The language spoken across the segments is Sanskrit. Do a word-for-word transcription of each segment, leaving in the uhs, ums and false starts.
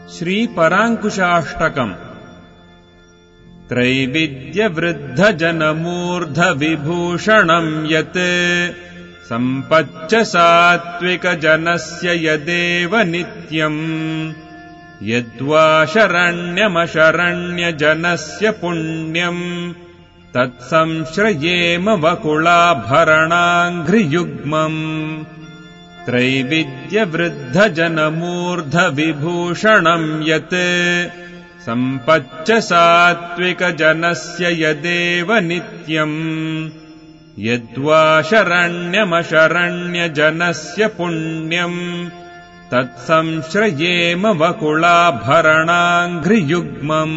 श्रीपराङ्कुशाष्टकम्। त्रैविद्यवृद्धजनमूर्धविभूषणम् यत् सम्पच्च सात्विकजनस्य यदेव नित्यम्, यद्वा शरण्यमशरण्यजनस्य पुण्यम्, तत्संश्रयेम वकुलाभरणाङ्घ्रियुग्मम्। त्रैविद्यवृद्धजनमूर्धविभूषणम् यत् सम्पच्च सात्विकजनस्य यदेव नित्यम्, यद्वा शरण्यमशरण्यजनस्य पुण्यम्, तत्संश्रयेम वकुलाभरणाङ्घ्रियुग्मम्।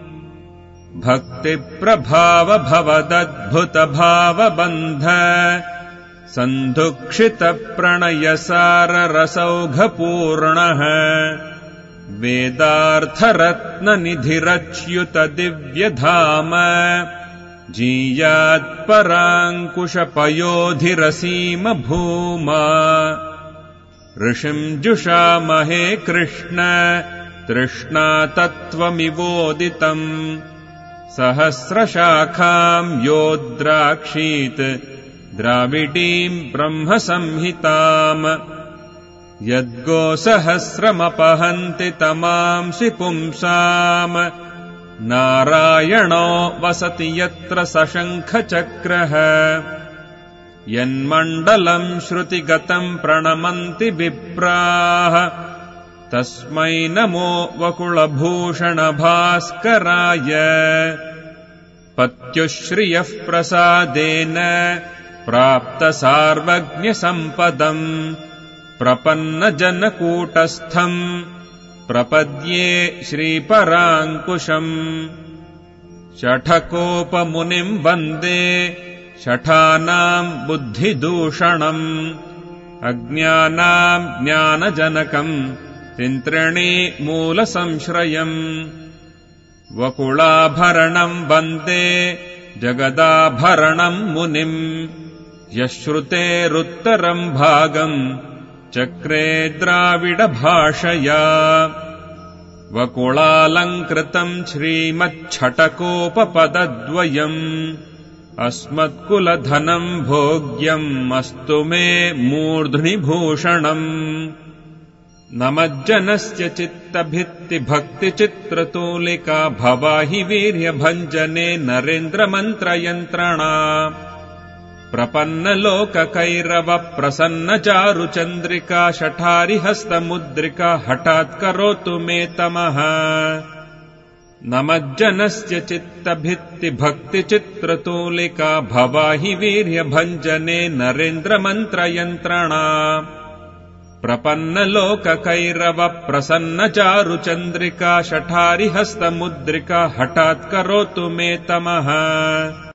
भक्तिप्रभावभवदद्भुतभावबन्ध सन्धुक्षितप्रणयसाररसौघपूर्णः, वेदार्थरत्ननिधिरच्युतदिव्यधाम, जीयात्पराङ्कुशपयोधिरसीम भूमा। ऋषिम् जुषामहे कृष्ण तृष्णातत्त्वमिवोदितम्, सहस्रशाखाम् योद्राक्षीत् द्राविडीम् ब्रह्मसंहिताम्। यद्गोसहस्रमपहन्ति तमांसि पुंसाम्, नारायणो वसति यत्र सशङ्खचक्रः। यन्मण्डलम् श्रुतिगतम् प्रणमन्ति विप्राः, तस्मै नमो वकुलभूषणभास्कराय। पत्युश्रियः प्रसादेन प्राप्तसार्वज्ञसम्पदम्, प्रपन्नजनकूटस्थम् प्रपद्ये श्रीपराङ्कुशम्। शठकोपमुनिम् वन्दे शठानाम् बुद्धिदूषणम्, अज्ञानाम् ज्ञानजनकम् तिन्त्रिणीमूलसंश्रयम्। वकुलाभरणम् वन्दे जगदाभरणम् मुनिम्, यश्रुतेरुत्तरम् भागम् चक्रे द्राविडभाषया। वकुलालङ्कृतम् श्रीमच्छठकोपपदद्वयम्, अस्मत्कुलधनम् भोग्यम् अस्तु मे मूर्ध्नि भूषणम्। नमज्जनस्य चित्तभित्तिभक्तिचित्रतूलिका, भवाहि वीर्यभञ्जने नरेन्द्रमन्त्रयन्त्रणा। प्रपन्नलोककैरव प्रसन्नचारुचन्द्रिका, शठारिहस्तमुद्रिका हठात् करोतु मे तमः। नमज्जनस्य चित्तभित्तिभक्तिचित्रतूलिका, भवाहि वीर्यभञ्जने नरेन्द्रमन्त्रयन्त्रणा। प्रपन्नलोककैरव प्रसन्नचारुचन्द्रिका, शठारिहस्तमुद्रिका हठात् करोतु मे तमः।